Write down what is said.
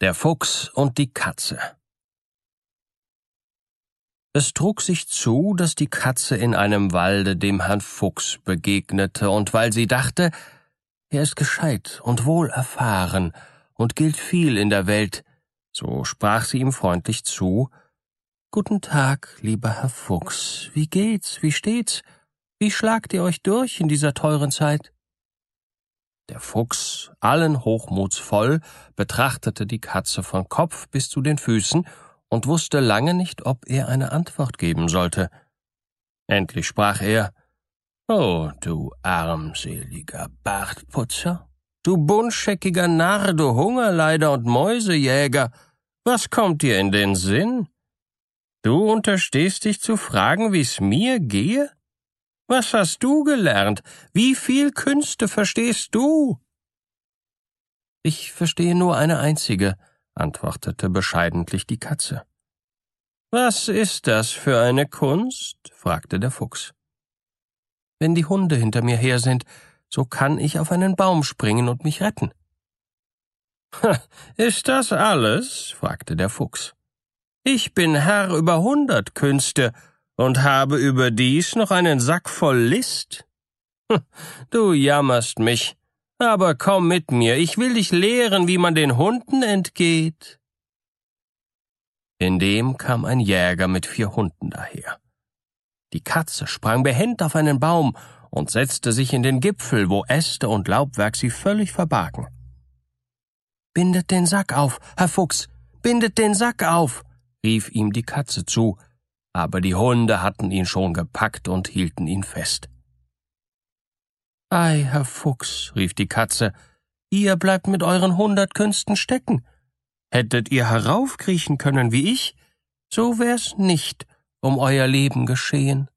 Der Fuchs und die Katze. Es trug sich zu, dass die Katze in einem Walde dem Herrn Fuchs begegnete, und weil sie dachte, er ist gescheit und wohlerfahren und gilt viel in der Welt, so sprach sie ihm freundlich zu: »Guten Tag, lieber Herr Fuchs, wie geht's, wie steht's? Wie schlagt ihr euch durch in dieser teuren Zeit?« Der Fuchs, allen Hochmuts voll, betrachtete die Katze von Kopf bis zu den Füßen und wusste lange nicht, ob er eine Antwort geben sollte. Endlich sprach er: »Oh, du armseliger Bartputzer, du buntscheckiger Narr, du Hungerleider und Mäusejäger, was kommt dir in den Sinn? Du unterstehst dich zu fragen, wie's mir gehe? Was hast du gelernt? Wie viel Künste verstehst du?« »Ich verstehe nur eine einzige«, antwortete bescheidentlich die Katze. »Was ist das für eine Kunst?« fragte der Fuchs. »Wenn die Hunde hinter mir her sind, so kann ich auf einen Baum springen und mich retten.« »Ist das alles?« fragte der Fuchs. »Ich bin Herr über 100 Künste und habe überdies noch einen Sack voll List. Du jammerst mich, aber komm mit mir, ich will dich lehren, wie man den Hunden entgeht.« Indem kam ein Jäger mit 4 Hunden daher. Die Katze sprang behend auf einen Baum und setzte sich in den Gipfel, wo Äste und Laubwerk sie völlig verbargen. »Bindet den Sack auf, Herr Fuchs, bindet den Sack auf«, rief ihm die Katze zu, aber die Hunde hatten ihn schon gepackt und hielten ihn fest. »Ei, Herr Fuchs«, rief die Katze, »ihr bleibt mit euren 100 Künsten stecken. Hättet ihr heraufkriechen können wie ich, so wär's nicht um euer Leben geschehen.«